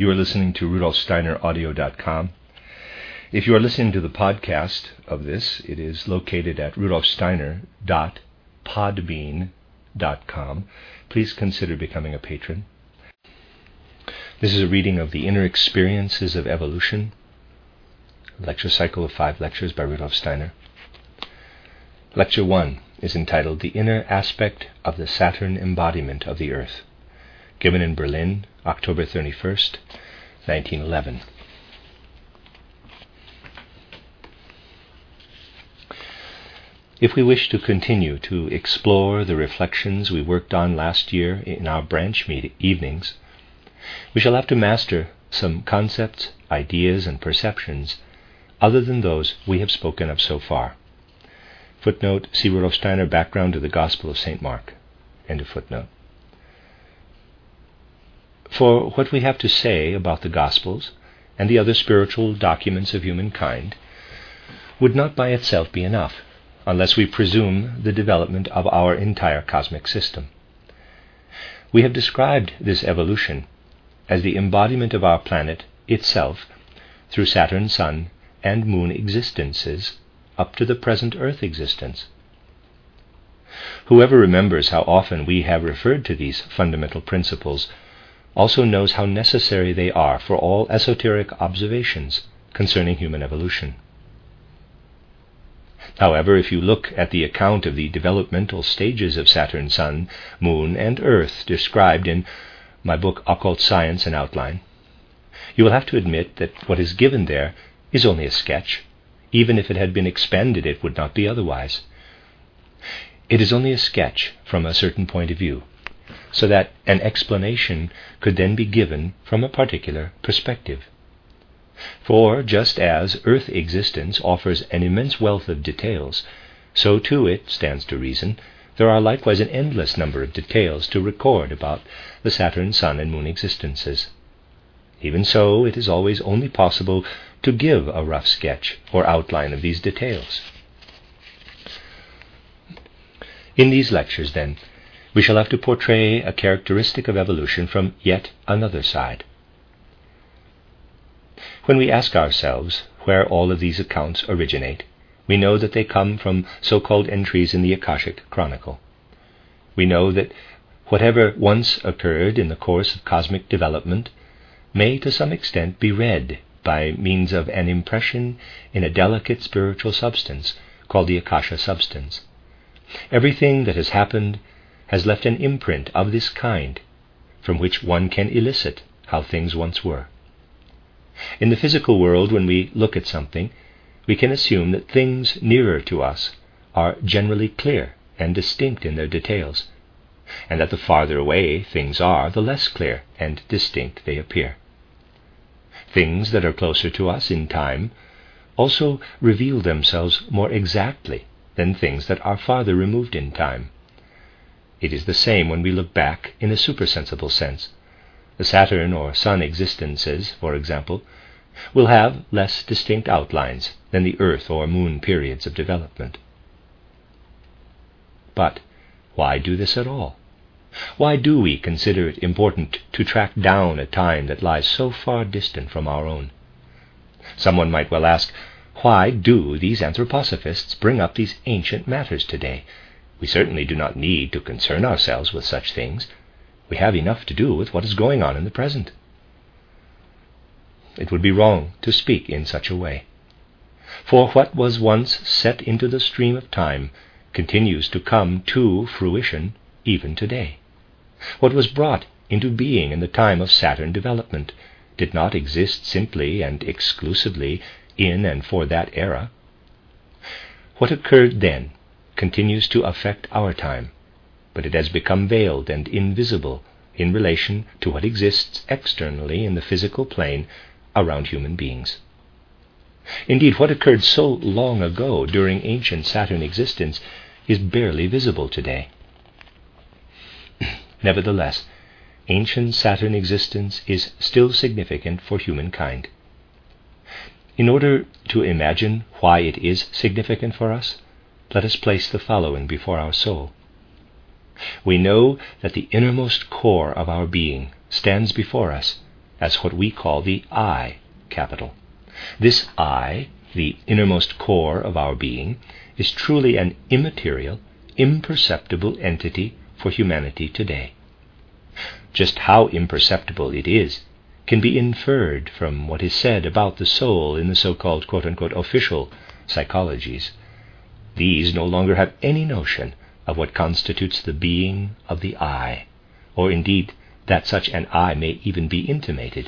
You are listening to RudolfSteinerAudio.com. If you are listening to the podcast of this, it is located at rudolfsteiner.podbean.com. Please consider becoming a patron. This is a reading of The Inner Experiences of Evolution, a lecture cycle of 5 lectures by Rudolf Steiner. Lecture 1 is entitled The Inner Aspect of the Saturn Embodiment of the Earth, given in Berlin, October 31st, 1911. If we wish to continue to explore the reflections we worked on last year in our branch evenings, we shall have to master some concepts, ideas, and perceptions other than those we have spoken of so far. Footnote, see Rudolf Steiner, Background to the Gospel of St. Mark. End of footnote. For what we have to say about the Gospels and the other spiritual documents of humankind would not by itself be enough, unless we presume the development of our entire cosmic system. We have described this evolution as the embodiment of our planet itself through Saturn, Sun, and Moon existences up to the present Earth existence. Whoever remembers how often we have referred to these fundamental principles also knows how necessary they are for all esoteric observations concerning human evolution. However, if you look at the account of the developmental stages of Saturn, Sun, Moon, and Earth described in my book Occult Science and Outline, you will have to admit that what is given there is only a sketch. Even if it had been expanded, it would not be otherwise. It is only a sketch from a certain point of view, so that an explanation could then be given from a particular perspective. For just as Earth existence offers an immense wealth of details, so too, it stands to reason, there are likewise an endless number of details to record about the Saturn, Sun, and Moon existences. Even so, it is always only possible to give a rough sketch or outline of these details. In these lectures, then, we shall have to portray a characteristic of evolution from yet another side. When we ask ourselves where all of these accounts originate, we know that they come from so-called entries in the Akashic Chronicle. We know that whatever once occurred in the course of cosmic development may to some extent be read by means of an impression in a delicate spiritual substance called the Akasha substance. Everything that has happened has left an imprint of this kind from which one can elicit how things once were. In the physical world, when we look at something, we can assume that things nearer to us are generally clear and distinct in their details, and that the farther away things are, the less clear and distinct they appear. Things that are closer to us in time also reveal themselves more exactly than things that are farther removed in time. It is the same when we look back in a supersensible sense. The Saturn or Sun existences, for example, will have less distinct outlines than the Earth or Moon periods of development. But why do this at all? Why do we consider it important to track down a time that lies so far distant from our own? Someone might well ask, why do these anthroposophists bring up these ancient matters today? We certainly do not need to concern ourselves with such things. We have enough to do with what is going on in the present. It would be wrong to speak in such a way. For what was once set into the stream of time continues to come to fruition even today. What was brought into being in the time of Saturn development did not exist simply and exclusively in and for that era. What occurred then continues to affect our time, but it has become veiled and invisible in relation to what exists externally in the physical plane around human beings. Indeed, what occurred so long ago during ancient Saturn existence is barely visible today. Nevertheless, ancient Saturn existence is still significant for humankind. In order to imagine why it is significant for us, let us place the following before our soul. We know that the innermost core of our being stands before us as what we call the I capital. This I, the innermost core of our being, is truly an immaterial, imperceptible entity for humanity today. Just how imperceptible it is can be inferred from what is said about the soul in the so-called quote-unquote official psychologies. These no longer have any notion of what constitutes the being of the I, or indeed that such an I may even be intimated.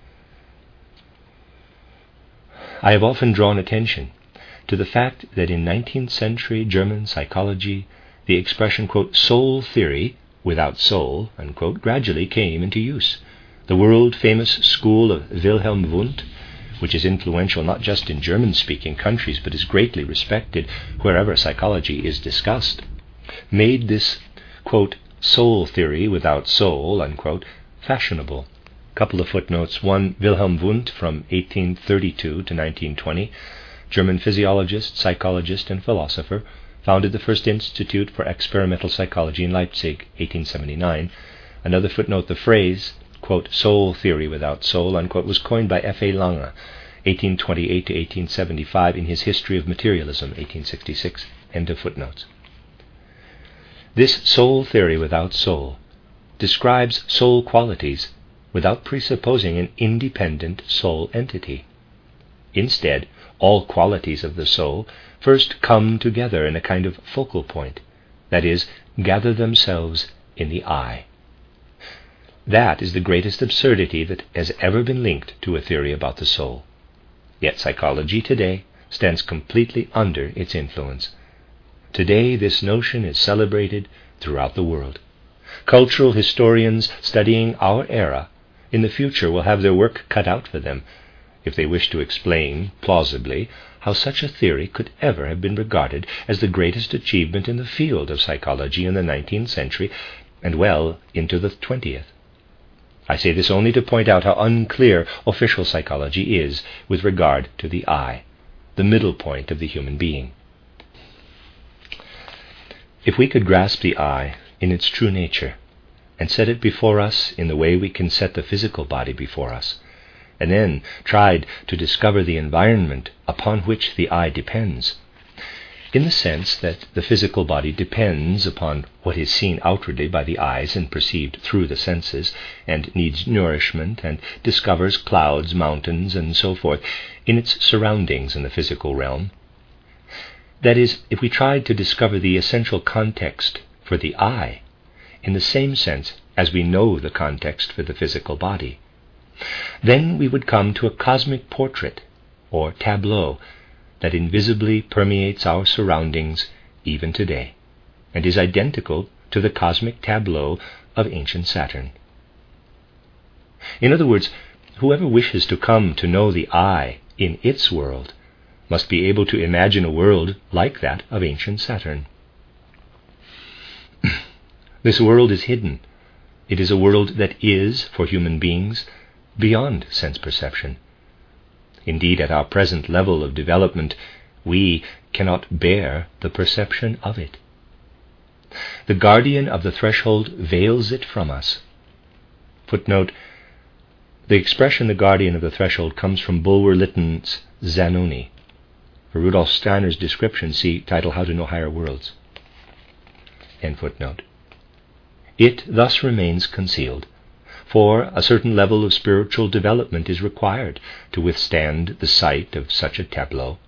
I have often drawn attention to the fact that in 19th century German psychology, the expression, quote, soul theory without soul, unquote, gradually came into use. The world-famous school of Wilhelm Wundt, which is influential not just in German-speaking countries but is greatly respected wherever psychology is discussed, made this, quote, soul theory without soul, unquote, fashionable. Couple of footnotes. One, Wilhelm Wundt from 1832 to 1920, German physiologist, psychologist, and philosopher, founded the first Institute for Experimental Psychology in Leipzig, 1879. Another footnote, the phrase, quote, soul theory without soul, unquote, was coined by F.A. Lange, 1828 to 1875, in his History of Materialism, 1866. End of footnotes. This soul theory without soul describes soul qualities without presupposing an independent soul entity. Instead, all qualities of the soul first come together in a kind of focal point, that is, gather themselves in the I. That is the greatest absurdity that has ever been linked to a theory about the soul. Yet psychology today stands completely under its influence. Today this notion is celebrated throughout the world. Cultural historians studying our era in the future will have their work cut out for them if they wish to explain plausibly how such a theory could ever have been regarded as the greatest achievement in the field of psychology in the 19th century and well into the 20th. I say this only to point out how unclear official psychology is with regard to the I, the middle point of the human being. If we could grasp the I in its true nature and set it before us in the way we can set the physical body before us, and then tried to discover the environment upon which the I depends, in the sense that the physical body depends upon what is seen outwardly by the eyes and perceived through the senses, and needs nourishment, and discovers clouds, mountains, and so forth in its surroundings in the physical realm. That is, if we tried to discover the essential context for the I, in the same sense as we know the context for the physical body, then we would come to a cosmic portrait, or tableau, that invisibly permeates our surroundings even today, and is identical to the cosmic tableau of ancient Saturn. In other words, whoever wishes to come to know the I in its world must be able to imagine a world like that of ancient Saturn. This world is hidden. It is a world that is, for human beings, beyond sense perception. Indeed, at our present level of development, we cannot bear the perception of it. The guardian of the threshold veils it from us. Footnote, the expression the guardian of the threshold comes from Bulwer-Lytton's Zanoni. For Rudolf Steiner's description, see title How to Know Higher Worlds. End footnote. It thus remains concealed, for a certain level of spiritual development is required to withstand the sight of such a tableau.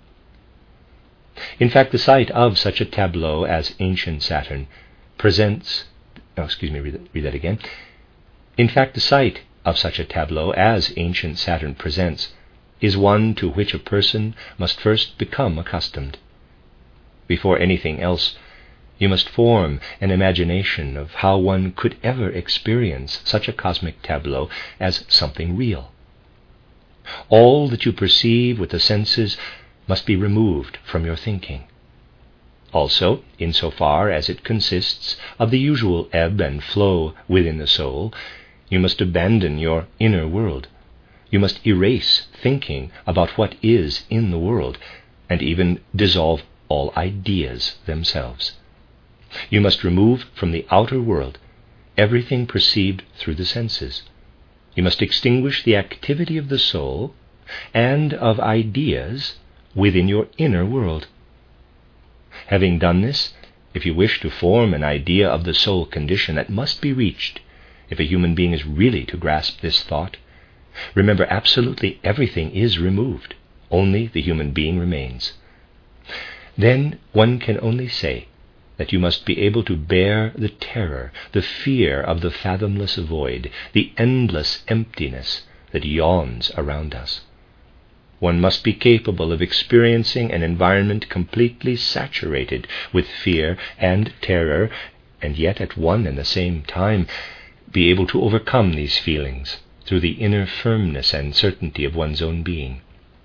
In fact, the sight of such a tableau as ancient Saturn presents... read that again. In fact, the sight of such a tableau as ancient Saturn presents is one to which a person must first become accustomed. Before anything else, you must form an imagination of how one could ever experience such a cosmic tableau as something real. All that you perceive with the senses must be removed from your thinking. Also, insofar as it consists of the usual ebb and flow within the soul, you must abandon your inner world. You must erase thinking about what is in the world, and even dissolve all ideas themselves. You must remove from the outer world everything perceived through the senses. You must extinguish the activity of the soul and of ideas within your inner world. Having done this, if you wish to form an idea of the soul condition that must be reached, if a human being is really to grasp this thought, remember absolutely everything is removed, only the human being remains. Then one can only say that you must be able to bear the terror, the fear of the fathomless void, the endless emptiness that yawns around us. One must be capable of experiencing an environment completely saturated with fear and terror, and yet at one and the same time be able to overcome these feelings through the inner firmness and certainty of one's own being.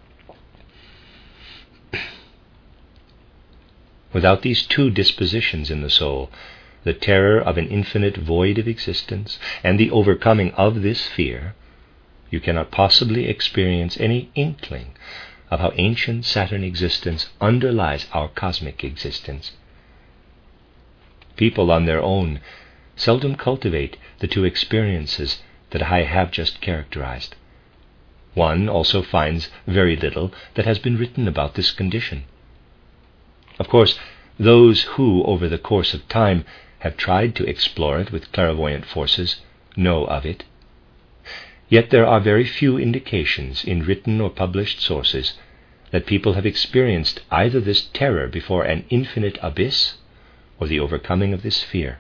Without these two dispositions in the soul, the terror of an infinite void of existence and the overcoming of this fear, you cannot possibly experience any inkling of how ancient Saturn existence underlies our cosmic existence. People on their own seldom cultivate the two experiences that I have just characterized. One also finds very little that has been written about this condition. Of course, those who, over the course of time, have tried to explore it with clairvoyant forces know of it. Yet there are very few indications in written or published sources that people have experienced either this terror before an infinite abyss or the overcoming of this fear.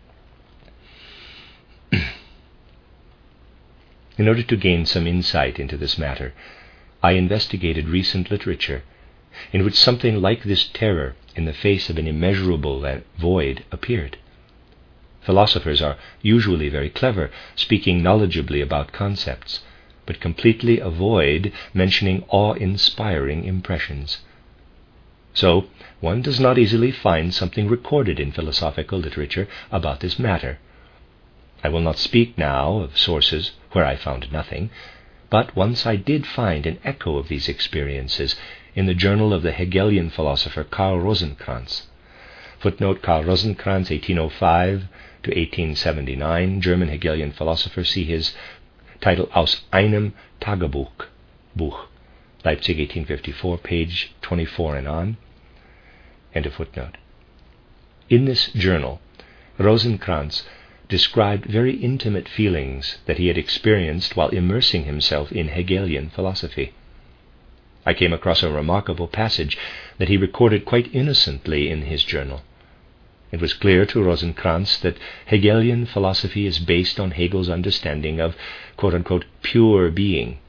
In order to gain some insight into this matter, I investigated recent literature in which something like this terror in the face of an immeasurable void appeared. Philosophers are usually very clever, speaking knowledgeably about concepts, but completely avoid mentioning awe-inspiring impressions. So, one does not easily find something recorded in philosophical literature about this matter. I will not speak now of sources where I found nothing, but once I did find an echo of these experiences in the journal of the Hegelian philosopher Karl Rosenkranz. Footnote: Karl Rosenkranz, 1805 to 1879, German Hegelian philosopher. See his title Aus einem Tagebuch, Leipzig, 1854, page 24 and on. End of footnote. In this journal, Rosenkranz described very intimate feelings that he had experienced while immersing himself in Hegelian philosophy. I came across a remarkable passage that he recorded quite innocently in his journal. It was clear to Rosenkranz that Hegelian philosophy is based on Hegel's understanding of quote-unquote pure being.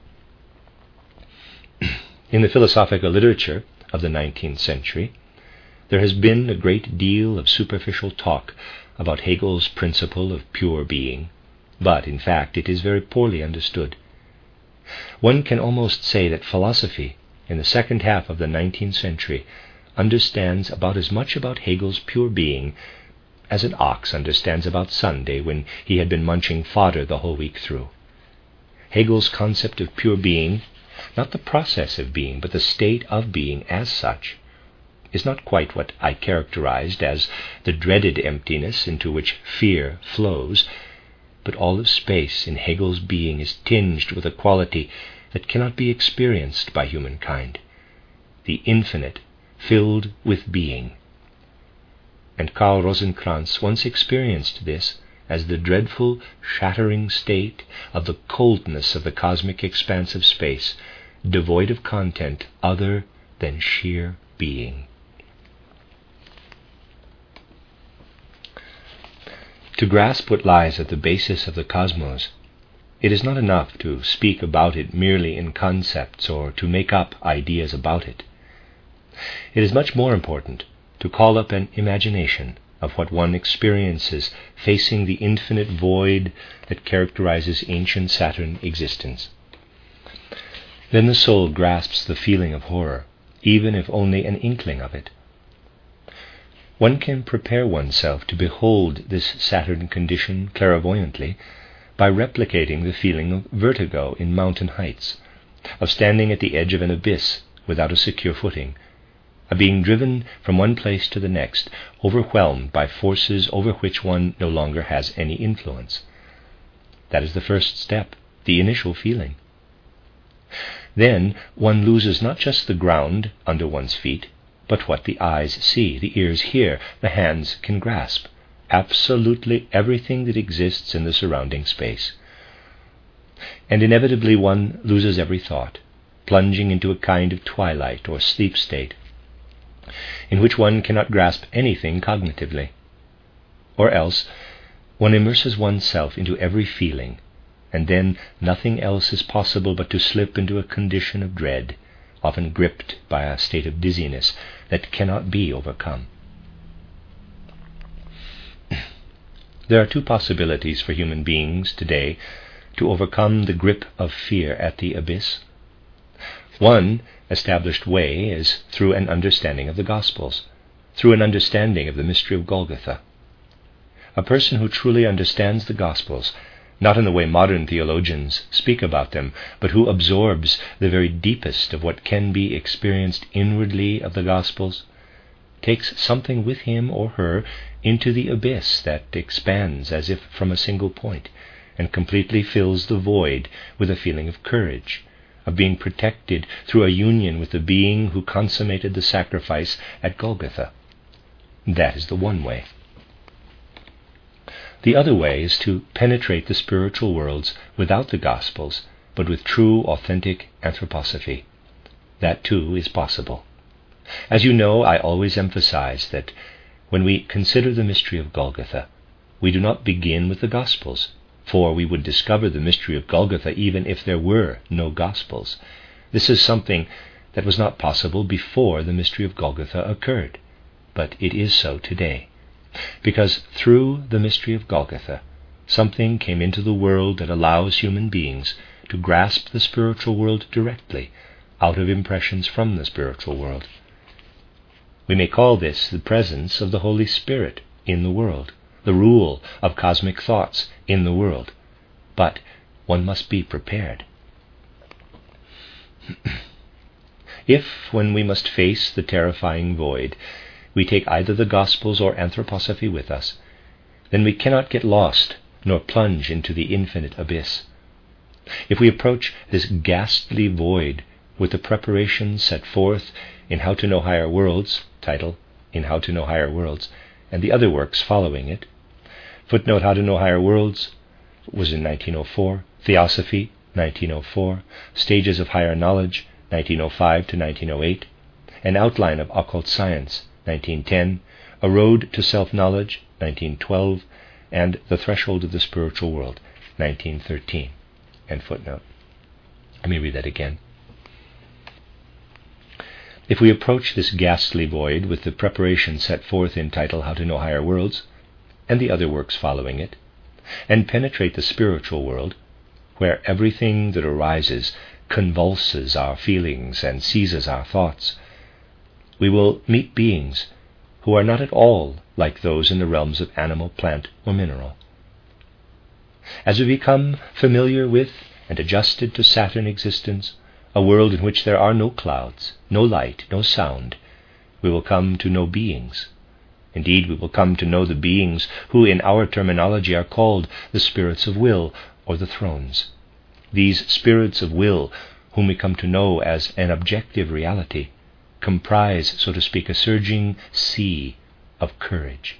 In the philosophical literature of the 19th century, there has been a great deal of superficial talk about Hegel's principle of pure being, but in fact it is very poorly understood. One can almost say that philosophy in the second half of the 19th century understands about as much about Hegel's pure being as an ox understands about Sunday when he had been munching fodder the whole week through. Hegel's concept of pure being, not the process of being, but the state of being as such, is not quite what I characterized as the dreaded emptiness into which fear flows, but all of space in Hegel's being is tinged with a quality that cannot be experienced by humankind, the infinite filled with being. And Karl Rosenkranz once experienced this as the dreadful, shattering state of the coldness of the cosmic expanse of space, devoid of content other than sheer being. To grasp what lies at the basis of the cosmos, it is not enough to speak about it merely in concepts or to make up ideas about it. It is much more important to call up an imagination of what one experiences facing the infinite void that characterizes ancient Saturn existence. Then the soul grasps the feeling of horror, even if only an inkling of it. One can prepare oneself to behold this Saturn condition clairvoyantly by replicating the feeling of vertigo in mountain heights, of standing at the edge of an abyss without a secure footing, of being driven from one place to the next, overwhelmed by forces over which one no longer has any influence. That is the first step the initial feeling. Then one loses not just the ground under one's feet, but what the eyes see, the ears hear, the hands can grasp. Absolutely everything that exists in the surrounding space. And inevitably one loses every thought, plunging into a kind of twilight or sleep state, in which one cannot grasp anything cognitively. Or else one immerses oneself into every feeling, and then nothing else is possible but to slip into a condition of dread, often gripped by a state of dizziness that cannot be overcome. There are two possibilities for human beings today to overcome the grip of fear at the abyss. One established way is through an understanding of the Gospels, through an understanding of the mystery of Golgotha. A person who truly understands the Gospels, not in the way modern theologians speak about them, but who absorbs the very deepest of what can be experienced inwardly of the Gospels, takes something with him or her into the abyss that expands as if from a single point, and completely fills the void with a feeling of courage, of being protected through a union with the being who consummated the sacrifice at Golgotha. That is the one way. The other way is to penetrate the spiritual worlds without the Gospels, but with true, authentic anthroposophy. That too is possible. As you know, I always emphasize that when we consider the mystery of Golgotha, we do not begin with the Gospels, for we would discover the mystery of Golgotha even if there were no Gospels. This is something that was not possible before the mystery of Golgotha occurred, but it is so today, because through the mystery of Golgotha, something came into the world that allows human beings to grasp the spiritual world directly, out of impressions from the spiritual world. We may call this the presence of the Holy Spirit in the world, the rule of cosmic thoughts in the world. But one must be prepared. If, when we must face the terrifying void, we take either the Gospels or anthroposophy with us, then we cannot get lost nor plunge into the infinite abyss. If we approach this ghastly void with the preparations set forth in How to Know Higher Worlds, title, In How to Know Higher Worlds, and the other works following it. Footnote, How to Know Higher Worlds was in 1904, Theosophy, 1904, Stages of Higher Knowledge, 1905 to 1908, An Outline of Occult Science, 1910, A Road to Self-Knowledge, 1912, and The Threshold of the Spiritual World, 1913. End footnote. Let me read that again. If we approach this ghastly void with the preparation set forth in title How to Know Higher Worlds, and the other works following it, and penetrate the spiritual world, where everything that arises convulses our feelings and seizes our thoughts, we will meet beings who are not at all like those in the realms of animal, plant, or mineral. As we become familiar with and adjusted to Saturn existence, a world in which there are no clouds, no light, no sound, we will come to know beings. Indeed, we will come to know the beings who in our terminology are called the spirits of will, or the thrones. These spirits of will, whom we come to know as an objective reality, comprise, so to speak, a surging sea of courage.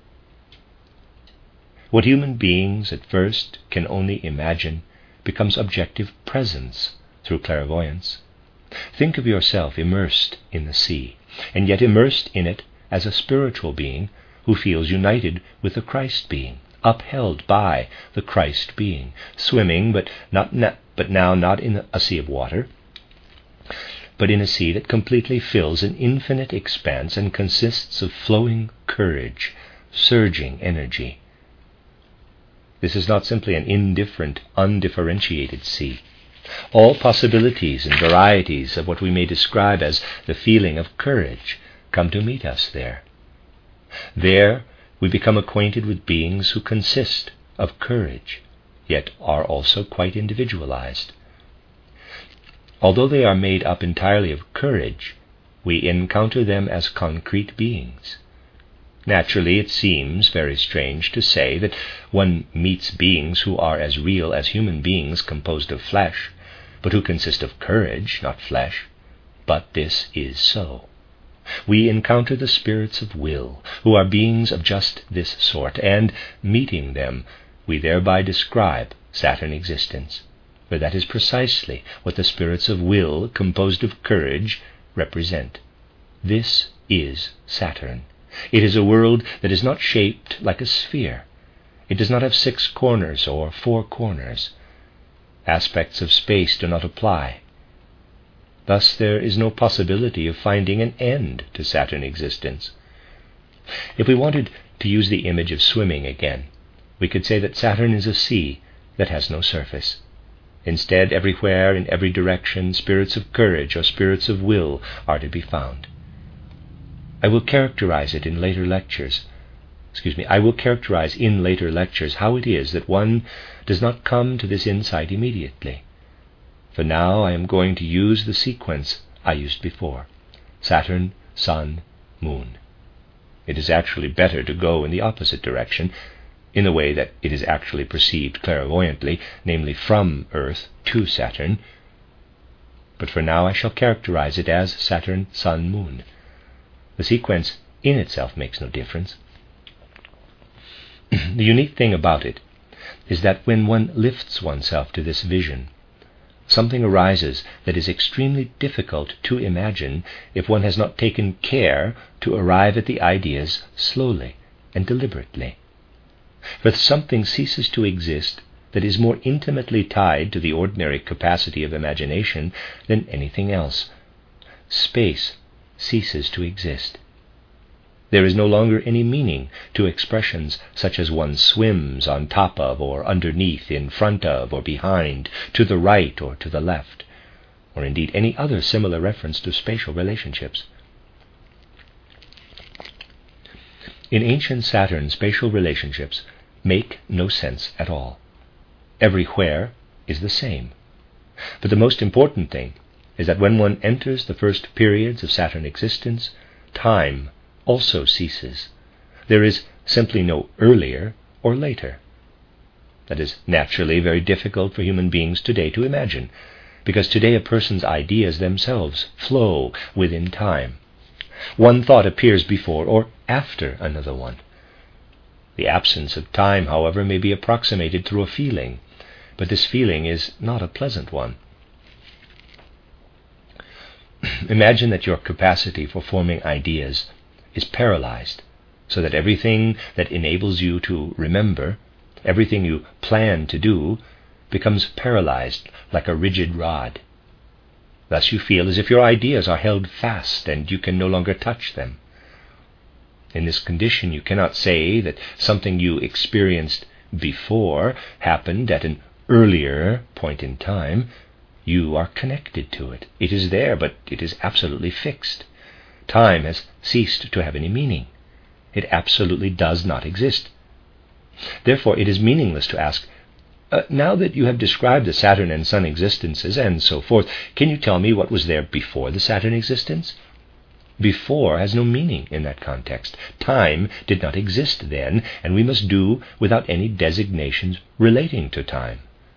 What human beings at first can only imagine becomes objective presence through clairvoyance. Think of yourself immersed in the sea, and yet immersed in it as a spiritual being who feels united with the Christ being, upheld by the Christ being, swimming, but now not in a sea of water, but in a sea that completely fills an infinite expanse and consists of flowing courage, surging energy. This is not simply an indifferent, undifferentiated sea. All possibilities and varieties of what we may describe as the feeling of courage come to meet us there. There we become acquainted with beings who consist of courage, yet are also quite individualized. Although they are made up entirely of courage, we encounter them as concrete beings. Naturally, it seems very strange to say that one meets beings who are as real as human beings composed of flesh, but who consist of courage, not flesh. But this is so. We encounter the spirits of will, who are beings of just this sort, and, meeting them, we thereby describe Saturn existence, for that is precisely what the spirits of will, composed of courage, represent. This is Saturn. It is a world that is not shaped like a sphere. It does not have 6 corners or 4 corners. Aspects of space do not apply. Thus there is no possibility of finding an end to Saturn existence. If we wanted to use the image of swimming again, we could say that Saturn is a sea that has no surface. Instead, everywhere, in every direction, spirits of courage or spirits of will are to be found. I will characterize in later lectures how it is that one does not come to this insight immediately. For now I am going to use the sequence I used before: Saturn, Sun, Moon. It is actually better to go in the opposite direction, in the way that it is actually perceived clairvoyantly, namely from Earth to Saturn. But for now I shall characterize it as Saturn, Sun, Moon. The sequence in itself makes no difference. The unique thing about it is that when one lifts oneself to this vision, something arises that is extremely difficult to imagine if one has not taken care to arrive at the ideas slowly and deliberately. For something ceases to exist that is more intimately tied to the ordinary capacity of imagination than anything else. Space ceases to exist. There is no longer any meaning to expressions such as one swims on top of or underneath, in front of or behind, to the right or to the left, or indeed any other similar reference to spatial relationships. In ancient Saturn, spatial relationships make no sense at all. Everywhere is the same. But the most important thing is that when one enters the first periods of Saturn existence, time also ceases. There is simply no earlier or later. That is naturally very difficult for human beings today to imagine, because today a person's ideas themselves flow within time. One thought appears before or after another one. The absence of time, however, may be approximated through a feeling, but this feeling is not a pleasant one. Imagine that your capacity for forming ideas is paralyzed, so that everything that enables you to remember, everything you plan to do, becomes paralyzed like a rigid rod. Thus you feel as if your ideas are held fast and you can no longer touch them. In this condition you cannot say that something you experienced before happened at an earlier point in time. You are connected to it. It is there, but it is absolutely fixed. Time has ceased to have any meaning. It absolutely does not exist. Therefore, it is meaningless to ask, now that you have described the Saturn and Sun existences and so forth, can you tell me what was there before the Saturn existence? Before has no meaning in that context. Time did not exist then, and we must do without any designations relating to time.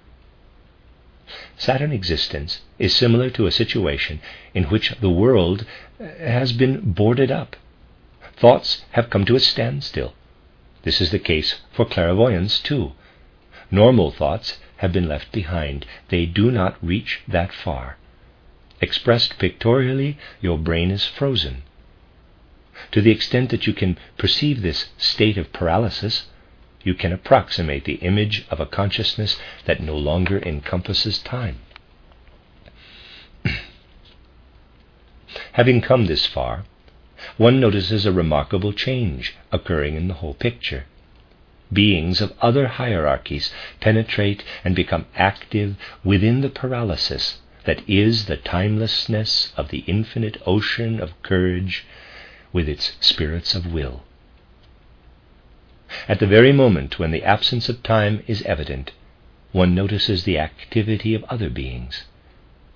Saturn existence is similar to a situation in which the world has been boarded up. Thoughts have come to a standstill. This is the case for clairvoyance too. Normal thoughts have been left behind. They do not reach that far. Expressed pictorially, your brain is frozen. To the extent that you can perceive this state of paralysis, you can approximate the image of a consciousness that no longer encompasses time. Having come this far, one notices a remarkable change occurring in the whole picture. Beings of other hierarchies penetrate and become active within the paralysis that is the timelessness of the infinite ocean of courage with its spirits of will. At the very moment when the absence of time is evident, one notices the activity of other beings.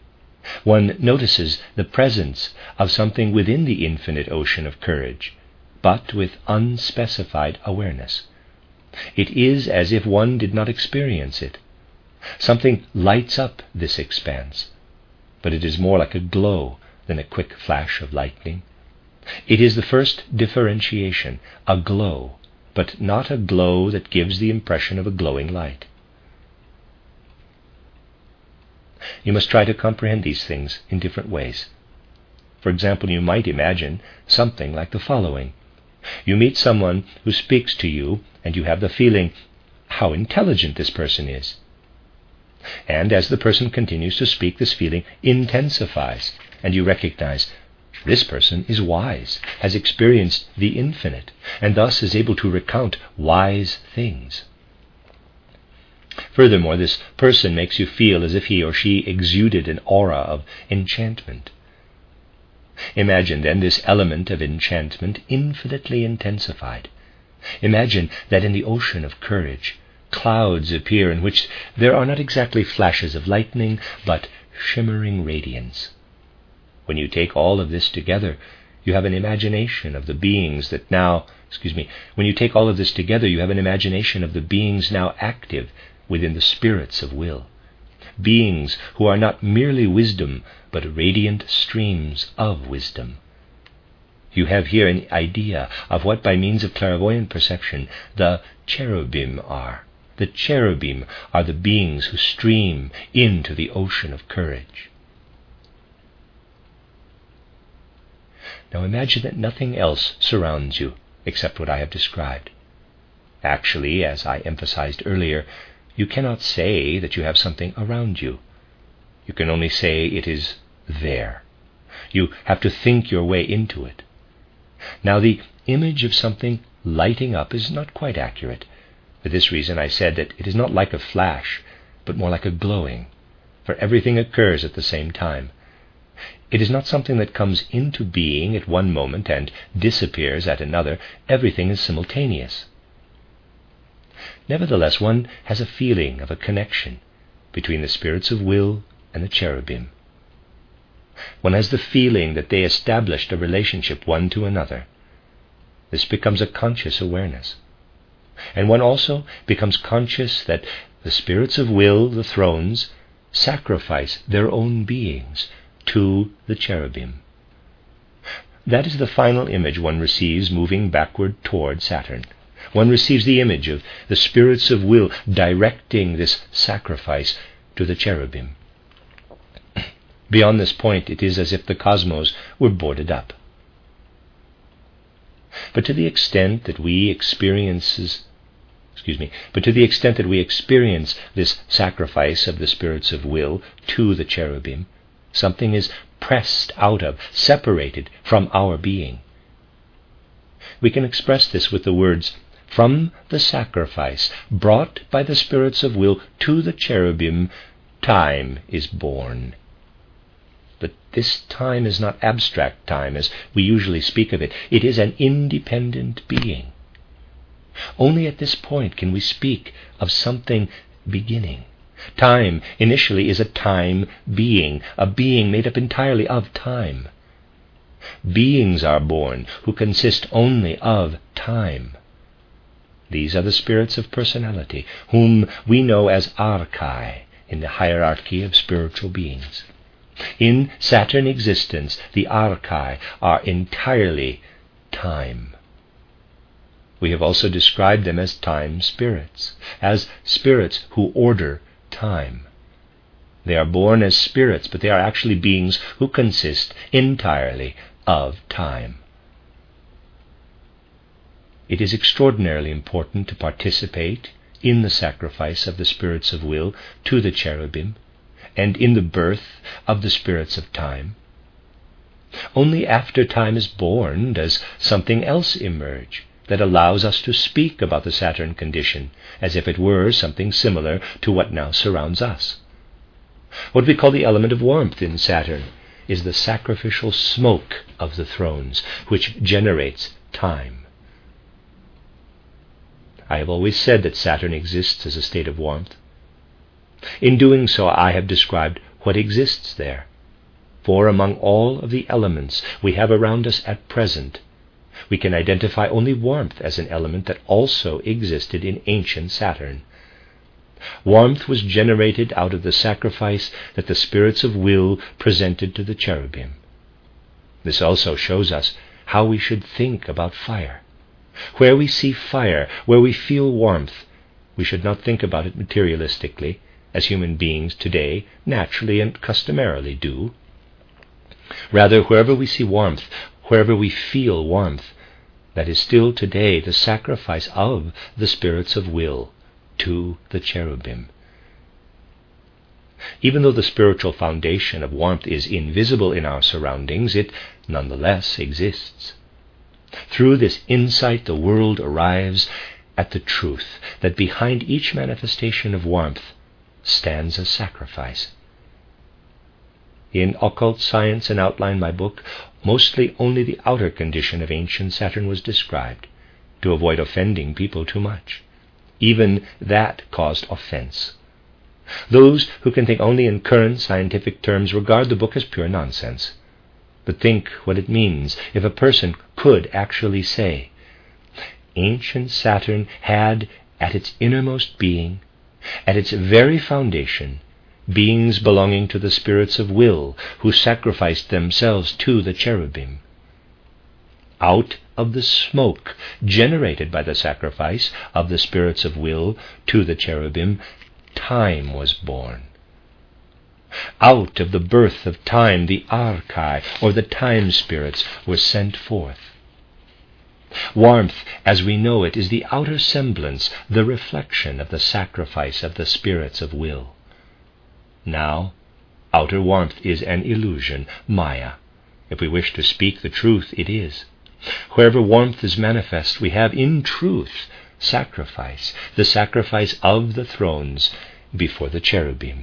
One notices the presence of something within the infinite ocean of courage, but with unspecified awareness. It is as if one did not experience it. Something lights up this expanse, but it is more like a glow than a quick flash of lightning. It is the first differentiation, a glow, but not a glow that gives the impression of a glowing light. You must try to comprehend these things in different ways. For example, you might imagine something like the following. You meet someone who speaks to you, and you have the feeling, how intelligent this person is. And as the person continues to speak, this feeling intensifies, and you recognize, this person is wise, has experienced the infinite, and thus is able to recount wise things. Furthermore, this person makes you feel as if he or she exuded an aura of enchantment. Imagine then this element of enchantment infinitely intensified. Imagine that in the ocean of courage, clouds appear in which there are not exactly flashes of lightning, but shimmering radiance. When you take all of this together, you have an imagination of the beings that now, when you take all of this together, you have an imagination of the beings now active within the spirits of will. Beings who are not merely wisdom, but radiant streams of wisdom. You have here an idea of what, by means of clairvoyant perception, the cherubim are. The cherubim are the beings who stream into the ocean of courage. Now imagine that nothing else surrounds you except what I have described. Actually, as I emphasized earlier, you cannot say that you have something around you. You can only say it is there. You have to think your way into it. Now, the image of something lighting up is not quite accurate. For this reason I said that it is not like a flash, but more like a glowing, for everything occurs at the same time. It is not something that comes into being at one moment and disappears at another. Everything is simultaneous. Nevertheless, one has a feeling of a connection between the spirits of will and the cherubim. One has the feeling that they established a relationship one to another. This becomes a conscious awareness. And one also becomes conscious that the spirits of will, the thrones, sacrifice their own beings to the cherubim. That is the final image one receives moving backward toward Saturn. One receives the image of the spirits of will directing this sacrifice to the cherubim. Beyond this point, it is as if the cosmos were boarded up. But to the extent that we experience this sacrifice of the spirits of will to the cherubim, something is pressed out of, separated from our being. We can express this with the words, from the sacrifice brought by the spirits of will to the cherubim, time is born. But this time is not abstract time as we usually speak of it. It is an independent being. Only at this point can we speak of something beginning. Time initially is a time being, a being made up entirely of time. Beings are born who consist only of time. These are the spirits of personality, whom we know as archai in the hierarchy of spiritual beings. In Saturn existence, the archai are entirely time. We have also described them as time spirits, as spirits who order time. They are born as spirits, but they are actually beings who consist entirely of time. It is extraordinarily important to participate in the sacrifice of the spirits of will to the cherubim and in the birth of the spirits of time. Only after time is born does something else emerge that allows us to speak about the Saturn condition as if it were something similar to what now surrounds us. What we call the element of warmth in Saturn is the sacrificial smoke of the thrones, which generates time. I have always said that Saturn exists as a state of warmth. In doing so, I have described what exists there. For among all of the elements we have around us at present, We can identify only warmth as an element that also existed in ancient Saturn. Warmth was generated out of the sacrifice that the spirits of will presented to the cherubim. This also shows us how we should think about fire. Where we see fire, where we feel warmth, we should not think about it materialistically, as human beings today naturally and customarily do. Rather, wherever we see warmth, wherever we feel warmth, that is still today the sacrifice of the spirits of will to the cherubim. Even though the spiritual foundation of warmth is invisible in our surroundings, it nonetheless exists. Through this insight, the world arrives at the truth that behind each manifestation of warmth stands a sacrifice. In Occult Science and Outline, my book, mostly only the outer condition of ancient Saturn was described, to avoid offending people too much. Even that caused offense. Those who can think only in current scientific terms regard the book as pure nonsense. But think what it means if a person could actually say, ancient Saturn had at its innermost being, at its very foundation, beings belonging to the spirits of will who sacrificed themselves to the cherubim. Out of the smoke generated by the sacrifice of the spirits of will to the cherubim, time was born. Out of the birth of time, the archai, or the time spirits, were sent forth. Warmth, as we know it, is the outer semblance, the reflection of the sacrifice of the spirits of will. Now, outer warmth is an illusion, Maya. If we wish to speak the truth, it is. Wherever warmth is manifest, we have in truth sacrifice, the sacrifice of the thrones before the cherubim.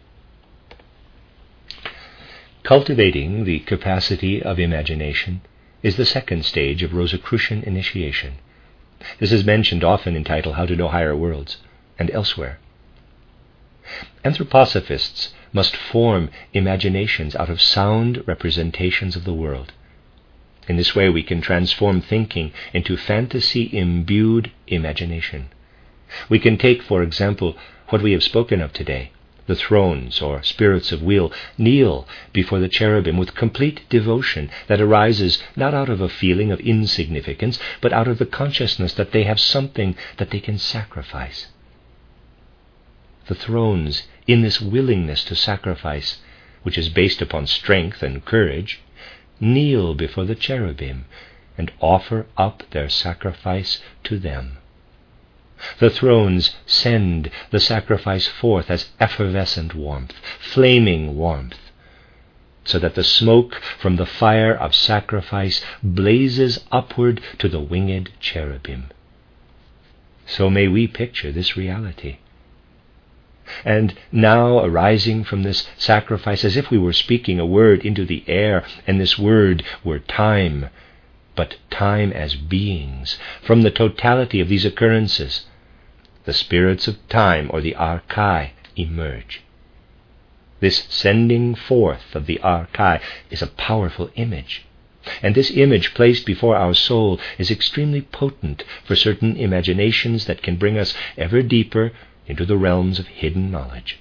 Cultivating the capacity of imagination is the second stage of Rosicrucian initiation. This is mentioned often in title How to Know Higher Worlds and elsewhere. Anthroposophists must form imaginations out of sound representations of the world. In this way we can transform thinking into fantasy-imbued imagination. We can take, for example, what we have spoken of today. The thrones, or spirits of will, kneel before the cherubim with complete devotion that arises not out of a feeling of insignificance, but out of the consciousness that they have something that they can sacrifice. The thrones, in this willingness to sacrifice, which is based upon strength and courage, kneel before the cherubim and offer up their sacrifice to them. The thrones send the sacrifice forth as effervescent warmth, flaming warmth, so that the smoke from the fire of sacrifice blazes upward to the winged cherubim. So may we picture this reality. And now, arising from this sacrifice, as if we were speaking a word into the air, and this word were time, but time as beings, from the totality of these occurrences, the spirits of time, or the archai, emerge. This sending forth of the archai is a powerful image, and this image placed before our soul is extremely potent for certain imaginations that can bring us ever deeper into the realms of hidden knowledge.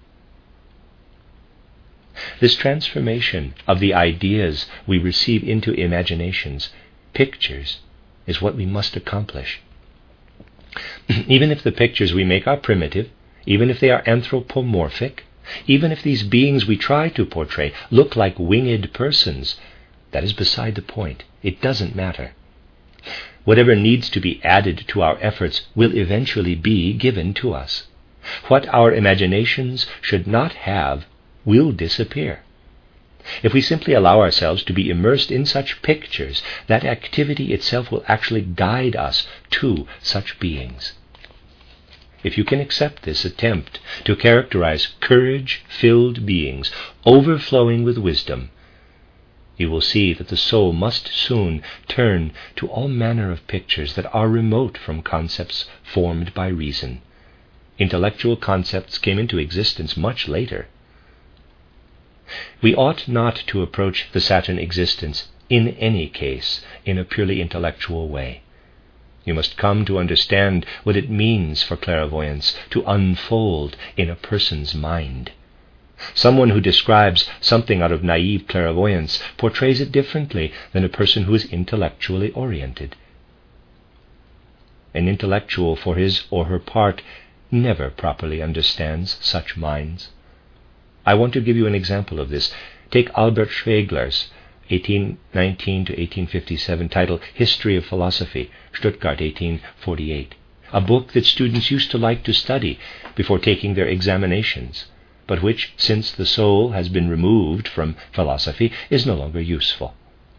This transformation of the ideas we receive into imaginations, pictures, is what we must accomplish. Even if the pictures we make are primitive, even if they are anthropomorphic, even if these beings we try to portray look like winged persons, that is beside the point. It doesn't matter. Whatever needs to be added to our efforts will eventually be given to us. What our imaginations should not have will disappear. If we simply allow ourselves to be immersed in such pictures, that activity itself will actually guide us to such beings. If you can accept this attempt to characterize courage-filled beings overflowing with wisdom, you will see that the soul must soon turn to all manner of pictures that are remote from concepts formed by reason. Intellectual concepts came into existence much later. We ought not to approach the Saturn existence in any case, in a purely intellectual way. You must come to understand what it means for clairvoyance to unfold in a person's mind. Someone who describes something out of naive clairvoyance portrays it differently than a person who is intellectually oriented. An intellectual, for his or her part, never properly understands such minds. I want to give you an example of this. Take Albert Schweigler's 1819 to 1857 title History of Philosophy, Stuttgart 1848, a book that students used to like to study before taking their examinations, but which, since the soul has been removed from philosophy, is no longer useful.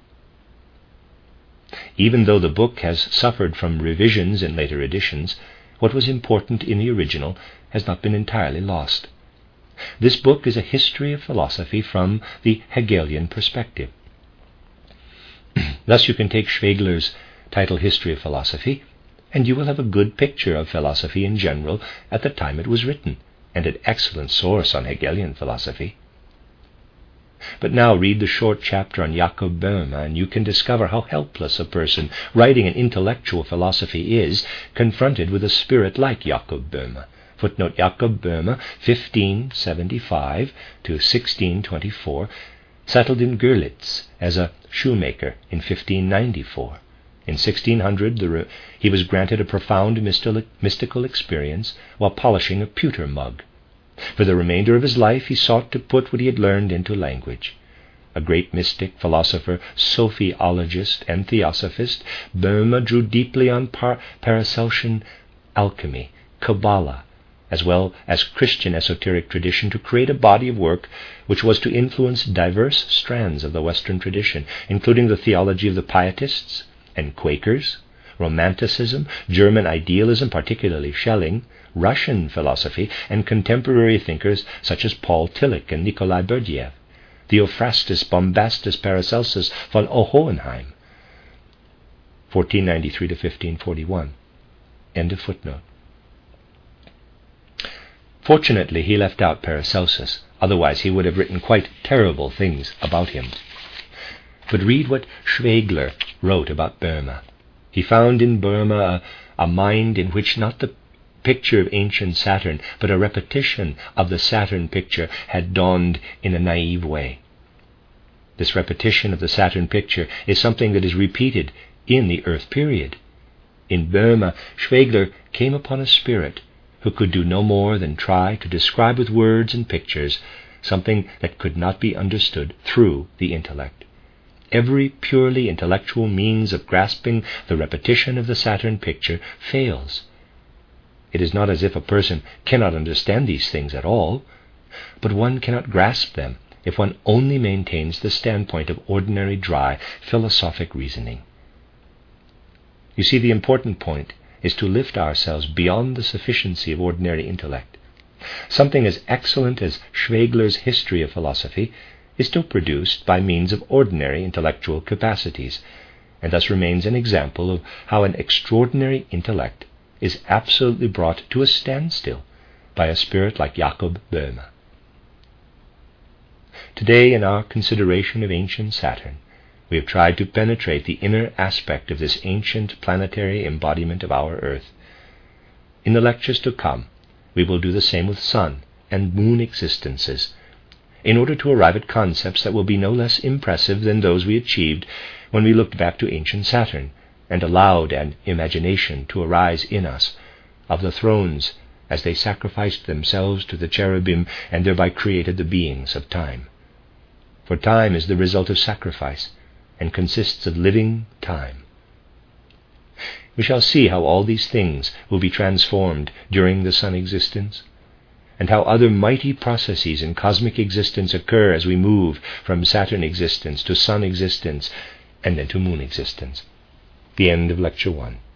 Even though the book has suffered from revisions in later editions, what was important in the original has not been entirely lost. This book is a history of philosophy from the Hegelian perspective. Thus you can take Schweigler's title History of Philosophy, and you will have a good picture of philosophy in general at the time it was written, and an excellent source on Hegelian philosophy. But now read the short chapter on Jakob Böhme, and you can discover how helpless a person writing an intellectual philosophy is confronted with a spirit like Jakob Böhme. Footnote: Jakob Böhme, 1575 to 1624, settled in Görlitz as a shoemaker in 1594. In 1600, he was granted a profound mystical experience while polishing a pewter mug. For the remainder of his life, he sought to put what he had learned into language. A great mystic, philosopher, sophiologist, and theosophist, Böhme drew deeply on Paracelsian alchemy, Kabbalah, as well as Christian esoteric tradition to create a body of work which was to influence diverse strands of the Western tradition, including the theology of the Pietists and Quakers, Romanticism, German idealism, particularly Schelling, Russian philosophy, and contemporary thinkers such as Paul Tillich and Nikolai Berdyaev, Theophrastus Bombastus Paracelsus von Hohenheim, 1493 to 1541. End of footnote. Fortunately, he left out Paracelsus, otherwise he would have written quite terrible things about him. But read what Schweigler wrote about Böhme. He found in Böhme a mind in which not the picture of ancient Saturn, but a repetition of the Saturn picture had dawned in a naive way. This repetition of the Saturn picture is something that is repeated in the Earth period. In Böhme, Schweigler came upon a spirit who could do no more than try to describe with words and pictures something that could not be understood through the intellect. Every purely intellectual means of grasping the repetition of the Saturn picture fails. It is not as if a person cannot understand these things at all, but one cannot grasp them if one only maintains the standpoint of ordinary dry philosophic reasoning. You see, the important point is to lift ourselves beyond the sufficiency of ordinary intellect. Something as excellent as Schweigler's History of Philosophy is still produced by means of ordinary intellectual capacities, and thus remains an example of how an extraordinary intellect is absolutely brought to a standstill by a spirit like Jakob Böhme. Today, in our consideration of ancient Saturn, we have tried to penetrate the inner aspect of this ancient planetary embodiment of our Earth. In the lectures to come, we will do the same with sun and moon existences, in order to arrive at concepts that will be no less impressive than those we achieved when we looked back to ancient Saturn and allowed an imagination to arise in us of the thrones as they sacrificed themselves to the cherubim and thereby created the beings of time. For time is the result of sacrifice and consists of living time. We shall see how all these things will be transformed during the sun existence, and how other mighty processes in cosmic existence occur as we move from Saturn existence to sun existence and then to moon existence. The end of Lecture 1.